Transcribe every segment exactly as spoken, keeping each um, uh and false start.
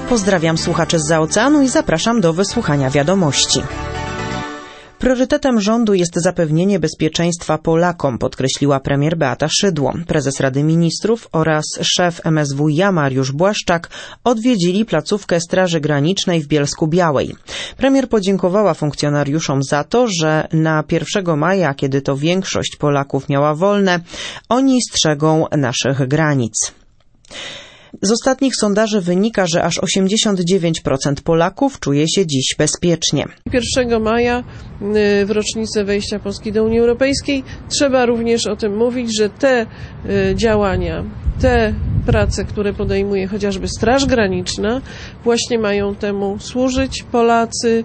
Pozdrawiam słuchaczy zza oceanu i zapraszam do wysłuchania wiadomości. Priorytetem rządu jest zapewnienie bezpieczeństwa Polakom, podkreśliła premier Beata Szydło. Prezes Rady Ministrów oraz szef M S W iA Mariusz Błaszczak odwiedzili placówkę Straży Granicznej w Bielsku-Białej. Premier podziękowała funkcjonariuszom za to, że na pierwszego maja, kiedy to większość Polaków miała wolne, oni strzegą naszych granic. Z ostatnich sondaży wynika, że aż osiemdziesiąt dziewięć procent Polaków czuje się dziś bezpiecznie. pierwszego maja w rocznicę wejścia Polski do Unii Europejskiej trzeba również o tym mówić, że te działania, te prace, które podejmuje chociażby Straż Graniczna, właśnie mają temu służyć. Polacy,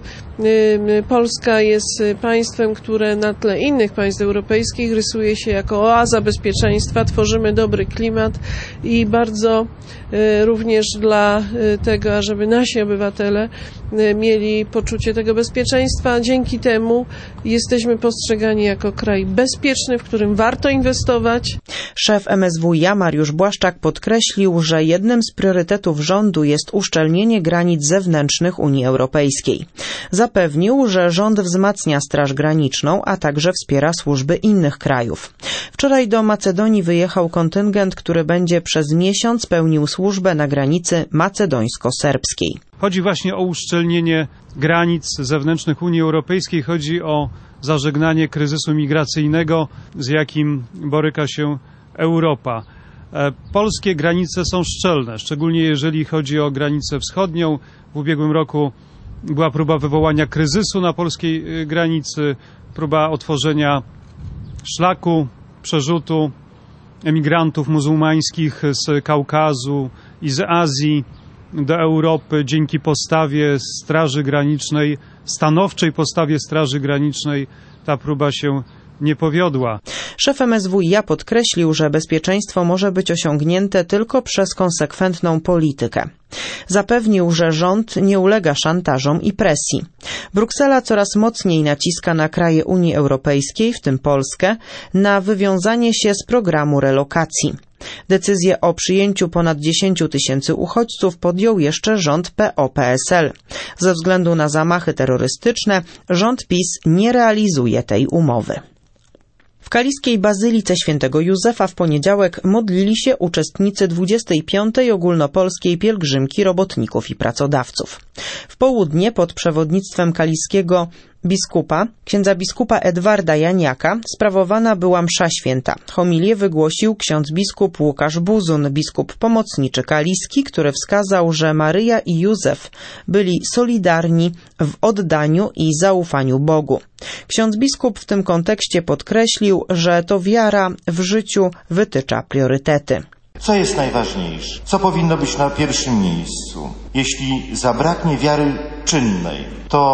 Polska jest państwem, które na tle innych państw europejskich rysuje się jako oaza bezpieczeństwa. Tworzymy dobry klimat i bardzo również dla tego, ażeby nasi obywatele mieli poczucie tego bezpieczeństwa. Dzięki temu jesteśmy postrzegani jako kraj bezpieczny, w którym warto inwestować. Szef M S W iA Mariusz Błaszczak podkreślił, że jednym z priorytetów rządu jest uszczelnienie granic zewnętrznych Unii Europejskiej. Zapewnił, że rząd wzmacnia Straż Graniczną, a także wspiera służby innych krajów. Wczoraj do Macedonii wyjechał kontyngent, który będzie przez miesiąc pełnił służbę na granicy macedońsko-serbskiej. Chodzi właśnie o uszczelnienie granic zewnętrznych Unii Europejskiej, chodzi o zażegnanie kryzysu migracyjnego, z jakim boryka się Europa. Polskie granice są szczelne, szczególnie jeżeli chodzi o granicę wschodnią. W ubiegłym roku była próba wywołania kryzysu na polskiej granicy, próba otworzenia szlaku, przerzutu emigrantów muzułmańskich z Kaukazu i z Azji do Europy. Dzięki postawie Straży Granicznej, stanowczej postawie Straży Granicznej, ta próba się nie powiodła. Szef M S W iA podkreślił, że bezpieczeństwo może być osiągnięte tylko przez konsekwentną politykę. Zapewnił, że rząd nie ulega szantażom i presji. Bruksela coraz mocniej naciska na kraje Unii Europejskiej, w tym Polskę, na wywiązanie się z programu relokacji. Decyzję o przyjęciu ponad dziesięciu tysięcy uchodźców podjął jeszcze rząd P O P S L. Ze względu na zamachy terrorystyczne rząd PiS nie realizuje tej umowy. W kaliskiej Bazylice Świętego Józefa w poniedziałek modlili się uczestnicy dwudziestej piątej ogólnopolskiej pielgrzymki robotników i pracodawców. W południe pod przewodnictwem kaliskiego biskupa, księdza biskupa Edwarda Janiaka, sprawowana była msza święta. Homilię wygłosił ksiądz biskup Łukasz Buzun, biskup pomocniczy kaliski, który wskazał, że Maryja i Józef byli solidarni w oddaniu i zaufaniu Bogu. Ksiądz biskup w tym kontekście podkreślił, że to wiara w życiu wytycza priorytety. Co jest najważniejsze? Co powinno być na pierwszym miejscu? Jeśli zabraknie wiary czynnej,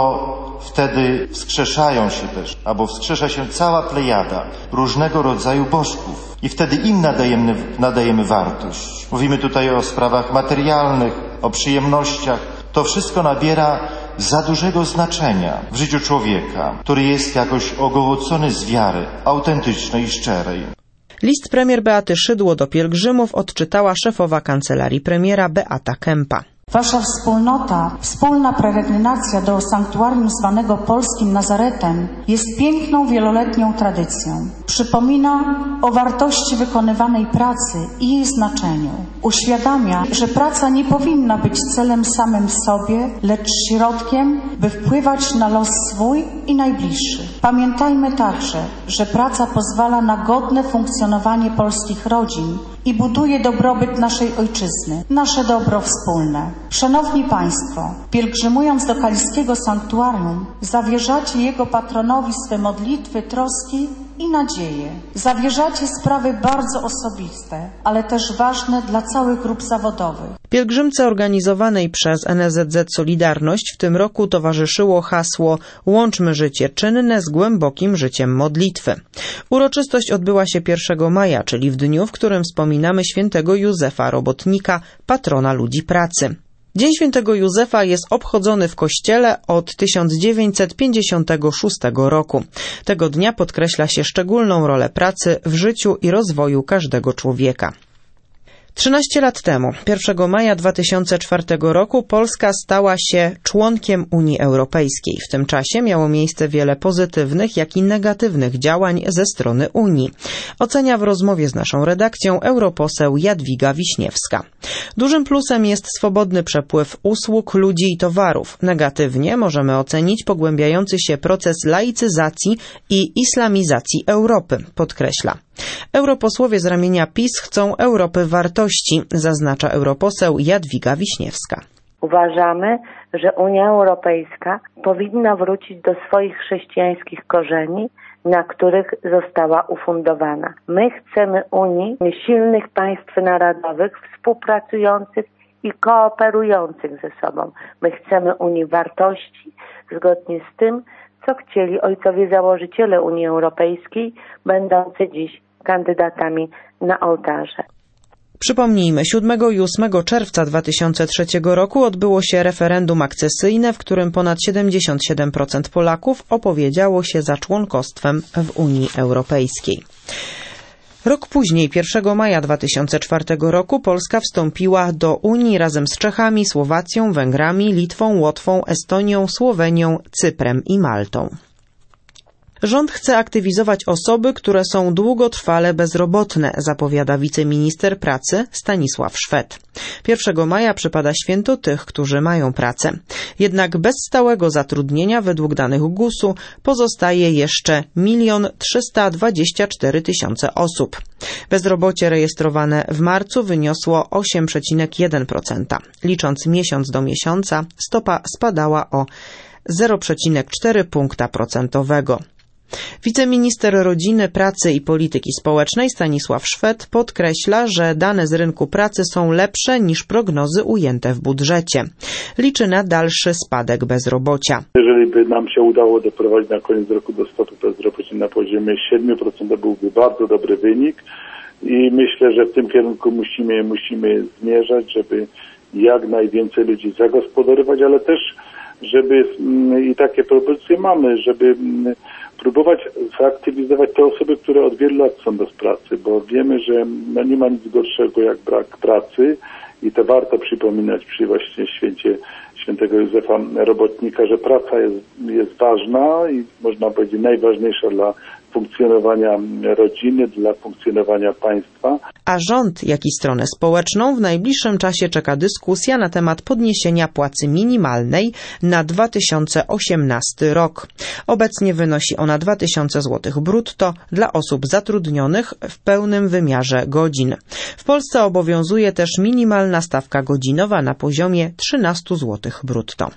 to wtedy wskrzeszają się też, albo wskrzesza się cała plejada różnego rodzaju bożków i wtedy im nadajemy, nadajemy wartość. Mówimy tutaj o sprawach materialnych, o przyjemnościach. To wszystko nabiera za dużego znaczenia w życiu człowieka, który jest jakoś ogołocony z wiary autentycznej i szczerej. List premier Beaty Szydło do pielgrzymów odczytała szefowa kancelarii premiera Beata Kempa. Wasza wspólnota, wspólna peregrinacja do sanktuarium zwanego polskim Nazaretem jest piękną, wieloletnią tradycją. Przypomina o wartości wykonywanej pracy i jej znaczeniu. Uświadamia, że praca nie powinna być celem samym w sobie, lecz środkiem, by wpływać na los swój i najbliższy. Pamiętajmy także, że praca pozwala na godne funkcjonowanie polskich rodzin i buduje dobrobyt naszej ojczyzny, nasze dobro wspólne. Szanowni Państwo, pielgrzymując do kaliskiego sanktuarium, zawierzacie Jego patronowi swe modlitwy, troski i nadzieję. Zawierzacie sprawy bardzo osobiste, ale też ważne dla całych grup zawodowych. Pielgrzymce organizowanej przez N S Z Z Solidarność w tym roku towarzyszyło hasło „Łączmy życie czynne z głębokim życiem modlitwy”. Uroczystość odbyła się pierwszego maja, czyli w dniu, w którym wspominamy świętego Józefa Robotnika, patrona ludzi pracy. Dzień Świętego Józefa jest obchodzony w Kościele od tysiąc dziewięćset pięćdziesiątego szóstego roku. Tego dnia podkreśla się szczególną rolę pracy w życiu i rozwoju każdego człowieka. trzynaście lat temu, pierwszego maja dwa tysiące czwartego roku, Polska stała się członkiem Unii Europejskiej. W tym czasie miało miejsce wiele pozytywnych, jak i negatywnych działań ze strony Unii. Ocenia w rozmowie z naszą redakcją europoseł Jadwiga Wiśniewska. Dużym plusem jest swobodny przepływ usług, ludzi i towarów. Negatywnie możemy ocenić pogłębiający się proces laicyzacji i islamizacji Europy, podkreśla. Europosłowie z ramienia PiS chcą Europy wartości, zaznacza europoseł Jadwiga Wiśniewska. Uważamy, że Unia Europejska powinna wrócić do swoich chrześcijańskich korzeni, na których została ufundowana. My chcemy Unii silnych państw narodowych, współpracujących i kooperujących ze sobą. My chcemy Unii wartości, zgodnie z tym, co chcieli ojcowie założyciele Unii Europejskiej, będący dziś kandydatami na ołtarze. Przypomnijmy, siódmego i ósmego czerwca dwa tysiące trzeciego roku odbyło się referendum akcesyjne, w którym ponad siedemdziesiąt siedem procent Polaków opowiedziało się za członkostwem w Unii Europejskiej. Rok później, pierwszego maja dwa tysiące czwartego roku, Polska wstąpiła do Unii razem z Czechami, Słowacją, Węgrami, Litwą, Łotwą, Estonią, Słowenią, Cyprem i Maltą. Rząd chce aktywizować osoby, które są długotrwale bezrobotne, zapowiada wiceminister pracy Stanisław Szwed. pierwszego maja przypada święto tych, którzy mają pracę. Jednak bez stałego zatrudnienia według danych gusu pozostaje jeszcze milion trzysta dwadzieścia cztery tysiące osób. Bezrobocie rejestrowane w marcu wyniosło osiem przecinek jeden procent. Licząc miesiąc do miesiąca, stopa spadała o zero przecinek cztery punkta procentowego. Wiceminister Rodziny, Pracy i Polityki Społecznej Stanisław Szwed podkreśla, że dane z rynku pracy są lepsze niż prognozy ujęte w budżecie. Liczy na dalszy spadek bezrobocia. Jeżeli by nam się udało doprowadzić na koniec roku do stopu bezrobocia na poziomie siedem procent, to byłby bardzo dobry wynik i myślę, że w tym kierunku musimy, musimy zmierzać, żeby jak najwięcej ludzi zagospodarować, ale też żeby, i takie propozycje mamy, żeby próbować zaktywizować te osoby, które od wielu lat są bez pracy, bo wiemy, że no nie ma nic gorszego jak brak pracy i to warto przypominać przy właśnie święcie świętego Józefa Robotnika, że praca jest, jest ważna i można powiedzieć najważniejsza dla funkcjonowania rodziny, dla funkcjonowania państwa. A rząd, jak i stronę społeczną w najbliższym czasie czeka dyskusja na temat podniesienia płacy minimalnej na dwa tysiące osiemnasty rok. Obecnie wynosi ona dwa tysiące złotych brutto dla osób zatrudnionych w pełnym wymiarze godzin. W Polsce obowiązuje też minimalna stawka godzinowa na poziomie trzynaście złotych brutto.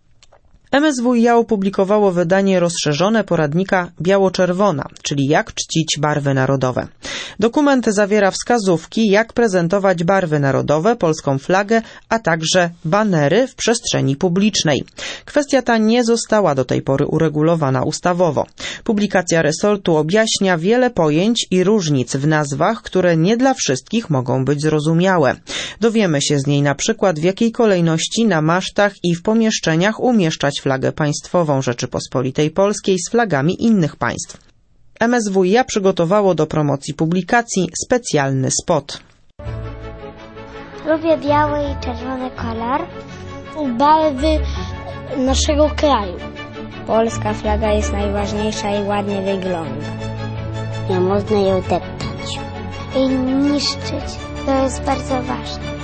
M S W iA opublikowało wydanie rozszerzone poradnika Biało-Czerwona, czyli jak czcić barwy narodowe. Dokument zawiera wskazówki, jak prezentować barwy narodowe, polską flagę, a także banery w przestrzeni publicznej. Kwestia ta nie została do tej pory uregulowana ustawowo. Publikacja resortu objaśnia wiele pojęć i różnic w nazwach, które nie dla wszystkich mogą być zrozumiałe. Dowiemy się z niej na przykład, w jakiej kolejności na masztach i w pomieszczeniach umieszczać flagę państwową Rzeczypospolitej Polskiej z flagami innych państw. M S W iA przygotowało do promocji publikacji specjalny spot. Lubię biały i czerwony kolor. Barwy naszego kraju. Polska flaga jest najważniejsza i ładnie wygląda. Nie można ją deptać i niszczyć. To jest bardzo ważne.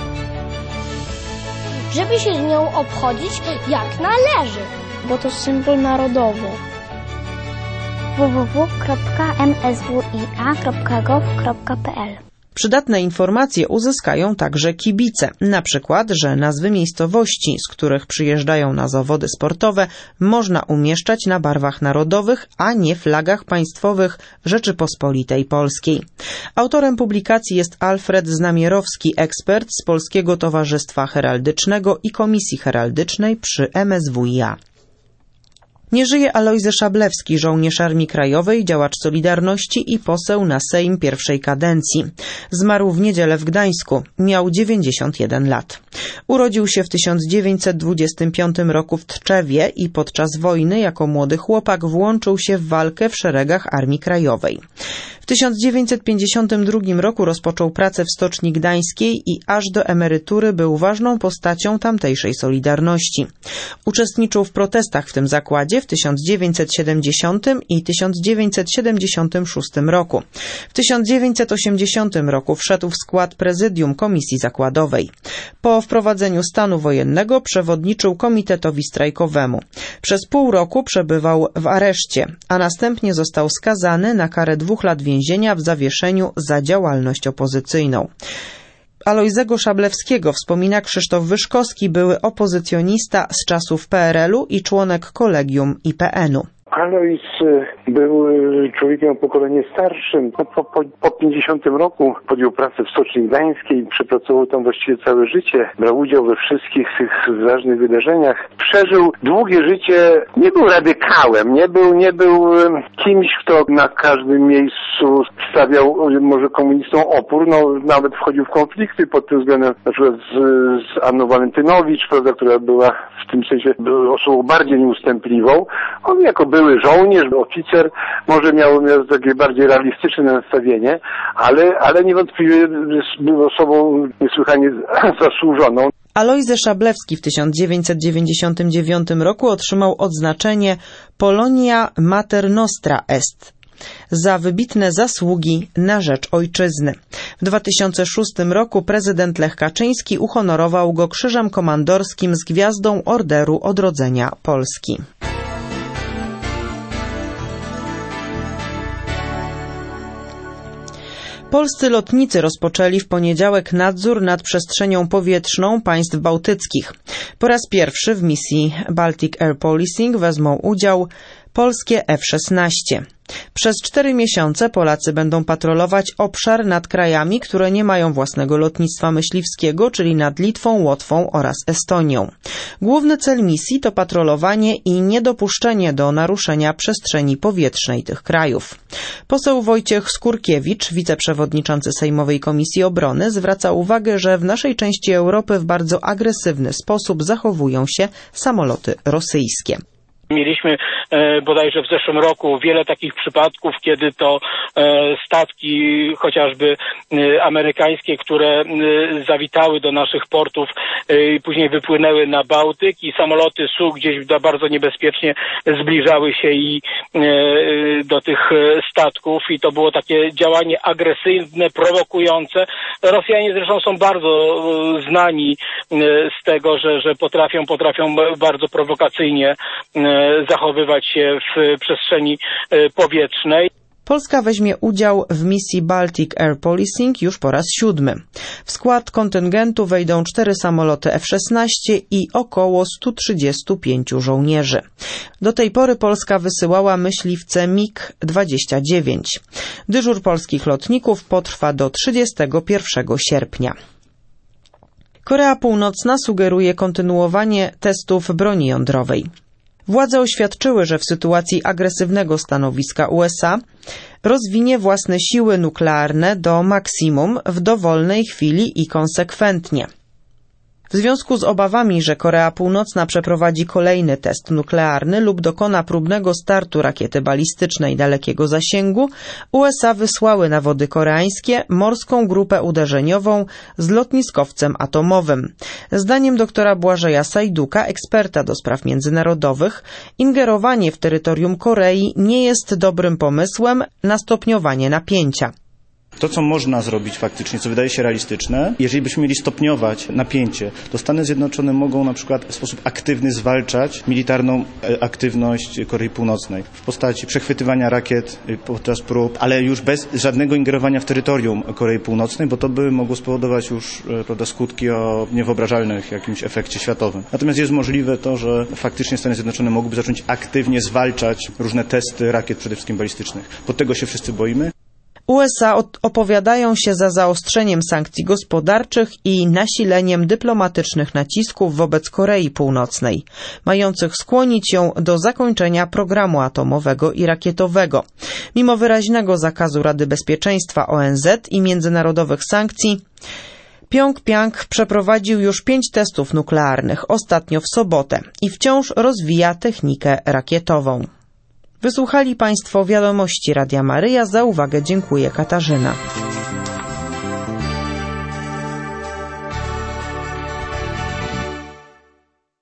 Żeby się z nią obchodzić jak należy, bo to symbol narodowy. w w w kropka m s w i a kropka gov kropka p l Przydatne informacje uzyskają także kibice. Na przykład, że nazwy miejscowości, z których przyjeżdżają na zawody sportowe, można umieszczać na barwach narodowych, a nie flagach państwowych Rzeczypospolitej Polskiej. Autorem publikacji jest Alfred Znamierowski, ekspert z Polskiego Towarzystwa Heraldycznego i Komisji Heraldycznej przy M S W iA. Nie żyje Alojzy Szablewski, żołnierz Armii Krajowej, działacz Solidarności i poseł na Sejm pierwszej kadencji. Zmarł w niedzielę w Gdańsku. Miał dziewięćdziesiąt jeden lat. Urodził się w tysiąc dziewięćset dwudziestym piątym roku w Tczewie i podczas wojny jako młody chłopak włączył się w walkę w szeregach Armii Krajowej. W tysiąc dziewięćset pięćdziesiątym drugim roku rozpoczął pracę w Stoczni Gdańskiej i aż do emerytury był ważną postacią tamtejszej Solidarności. Uczestniczył w protestach w tym zakładzie w tysiąc dziewięćset siedemdziesiątym i tysiąc dziewięćset siedemdziesiątym szóstym roku. W tysiąc dziewięćset osiemdziesiątym roku wszedł w skład prezydium Komisji Zakładowej. Po wprowadzeniu stanu wojennego przewodniczył komitetowi strajkowemu. Przez pół roku przebywał w areszcie, a następnie został skazany na karę dwóch lat więzienia w zawieszeniu za działalność opozycyjną. Alojzego Szablewskiego wspomina Krzysztof Wyszkowski, były opozycjonista z czasów P R L u i członek kolegium I P N u. Alojz był człowiekiem o pokolenie starszym. Po, po, po pięćdziesiątym roku podjął pracę w Stoczni Gdańskiej, przepracował tam właściwie całe życie. Brał udział we wszystkich tych ważnych wydarzeniach. Przeżył długie życie, nie był radykałem, nie był, nie był kimś, kto na każdym miejscu stawiał może komunistom opór, no nawet wchodził w konflikty pod tym względem, na przykład z, z Anną Walentynowicz, prawda, która była w tym sensie osobą bardziej nieustępliwą. On jako były żołnierz, oficer, może miał, miał takie bardziej realistyczne nastawienie, ale, ale niewątpliwie był osobą niesłychanie zasłużoną. Alojzy Szablewski w tysiąc dziewięćset dziewięćdziesiątym dziewiątym roku otrzymał odznaczenie Polonia Mater Nostra Est za wybitne zasługi na rzecz ojczyzny. W dwa tysiące szóstym roku prezydent Lech Kaczyński uhonorował go Krzyżem Komandorskim z Gwiazdą Orderu Odrodzenia Polski. Polscy lotnicy rozpoczęli w poniedziałek nadzór nad przestrzenią powietrzną państw bałtyckich. Po raz pierwszy w misji Baltic Air Policing wezmą udział polskie F szesnaście. Przez cztery miesiące Polacy będą patrolować obszar nad krajami, które nie mają własnego lotnictwa myśliwskiego, czyli nad Litwą, Łotwą oraz Estonią. Główny cel misji to patrolowanie i niedopuszczenie do naruszenia przestrzeni powietrznej tych krajów. Poseł Wojciech Skurkiewicz, wiceprzewodniczący Sejmowej Komisji Obrony, zwraca uwagę, że w naszej części Europy w bardzo agresywny sposób zachowują się samoloty rosyjskie. Mieliśmy e, bodajże w zeszłym roku wiele takich przypadków, kiedy to e, statki chociażby e, amerykańskie, które e, zawitały do naszych portów i e, później wypłynęły na Bałtyk i samoloty S U gdzieś bardzo niebezpiecznie zbliżały się i e, do tych statków i to było takie działanie agresywne, prowokujące. Rosjanie zresztą są bardzo e, znani e, z tego, że, że potrafią, potrafią bardzo prowokacyjnie e, zachowywać się w przestrzeni powietrznej. Polska weźmie udział w misji Baltic Air Policing już po raz siódmy. W skład kontyngentu wejdą cztery samoloty F szesnaście i około sto trzydzieści pięć żołnierzy. Do tej pory Polska wysyłała myśliwce MiG dwadzieścia dziewięć. Dyżur polskich lotników potrwa do trzydziestego pierwszego sierpnia. Korea Północna sugeruje kontynuowanie testów broni jądrowej. Władze oświadczyły, że w sytuacji agresywnego stanowiska U S A rozwinie własne siły nuklearne do maksimum w dowolnej chwili i konsekwentnie. W związku z obawami, że Korea Północna przeprowadzi kolejny test nuklearny lub dokona próbnego startu rakiety balistycznej dalekiego zasięgu, U S A wysłały na wody koreańskie morską grupę uderzeniową z lotniskowcem atomowym. Zdaniem doktora Błażeja Sajduka, eksperta do spraw międzynarodowych, ingerowanie w terytorium Korei nie jest dobrym pomysłem na stopniowanie napięcia. To, co można zrobić faktycznie, co wydaje się realistyczne, jeżeli byśmy mieli stopniować napięcie, to Stany Zjednoczone mogą na przykład w sposób aktywny zwalczać militarną aktywność Korei Północnej w postaci przechwytywania rakiet podczas prób, ale już bez żadnego ingerowania w terytorium Korei Północnej, bo to by mogło spowodować już, prawda, skutki o niewyobrażalnych jakimś efekcie światowym. Natomiast jest możliwe to, że faktycznie Stany Zjednoczone mogłyby zacząć aktywnie zwalczać różne testy rakiet, przede wszystkim balistycznych. Pod tego się wszyscy boimy. U S A opowiadają się za zaostrzeniem sankcji gospodarczych i nasileniem dyplomatycznych nacisków wobec Korei Północnej, mających skłonić ją do zakończenia programu atomowego i rakietowego. Mimo wyraźnego zakazu Rady Bezpieczeństwa O N Z i międzynarodowych sankcji, Pjongjanг przeprowadził już pięć testów nuklearnych, ostatnio w sobotę, i wciąż rozwija technikę rakietową. Wysłuchali Państwo wiadomości Radia Maryja. Za uwagę dziękuję Katarzyna.